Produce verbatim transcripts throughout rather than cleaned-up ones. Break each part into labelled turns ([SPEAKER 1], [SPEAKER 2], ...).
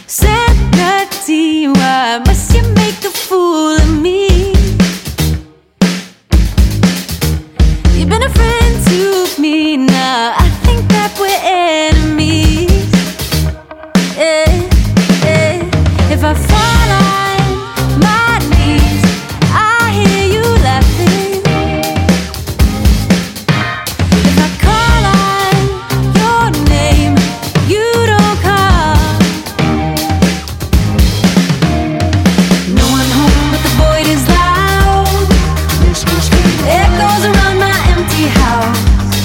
[SPEAKER 1] Sanity, why must you make a fool of me? You've been a friend to me, now I think that we're enemies. Yeah, yeah. If I fall on my knees, I hear you laughing. If I call on your name, you don't come. No one home but the void is loud. Echoes around my empty house.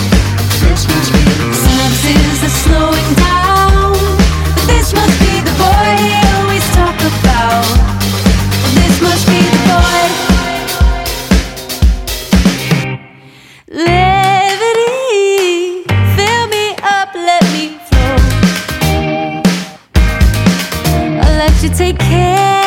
[SPEAKER 1] Synapses are slowing down, but this must be the boy they always talk about. This must be the boy. Levity, fill me up, let me flow. I'll let you take care